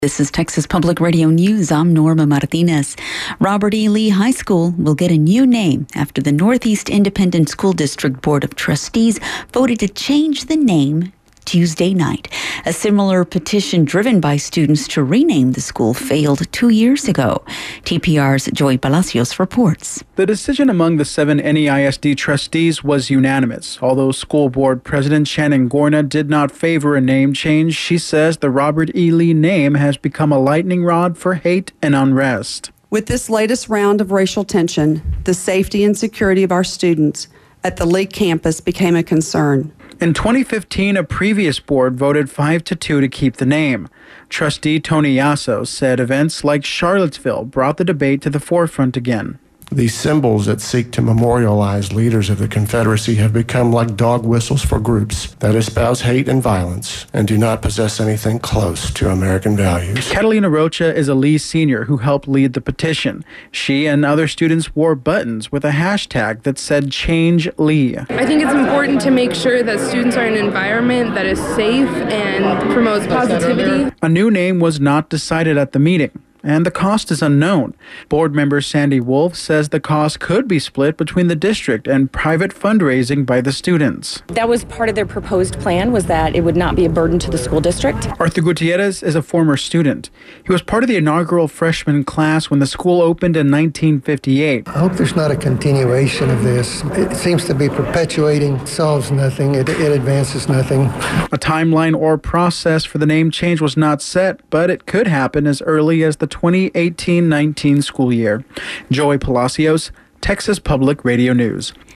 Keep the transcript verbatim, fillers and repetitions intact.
This is Texas Public Radio News. I'm Norma Martinez. Robert E. Lee High School will get a new name after the Northeast Independent School District Board of Trustees voted to change the name Tuesday night. A similar petition driven by students to rename the school failed two years ago. T P R's Joy Palacios reports. The decision among the seven N E I S D trustees was unanimous. Although school board president Shannon Gorna did not favor a name change, she says the Robert E. Lee name has become a lightning rod for hate and unrest. With this latest round of racial tension, the safety and security of our students at the Lee campus became a concern. In twenty fifteen, a previous board voted five to two to keep the name. Trustee Tony Yasso said events like Charlottesville brought the debate to the forefront again. These symbols that seek to memorialize leaders of the Confederacy have become like dog whistles for groups that espouse hate and violence and do not possess anything close to American values. Catalina Rocha is a Lee senior who helped lead the petition. She and other students wore buttons with a hashtag that said Change Lee. I think it's important to make sure that students are in an environment that is safe and promotes positivity. A new name was not decided at the meeting, and the cost is unknown. Board member Sandy Wolf says the cost could be split between the district and private fundraising by the students. That was part of their proposed plan, was that it would not be a burden to the school district. Arthur Gutierrez is a former student. He was part of the inaugural freshman class when the school opened in nineteen fifty-eight. I hope there's not a continuation of this. It seems to be perpetuating, solves nothing, it, it advances nothing. A timeline or process for the name change was not set, but it could happen as early as the twenty eighteen nineteen school year. Joy Palacios, Texas Public Radio News.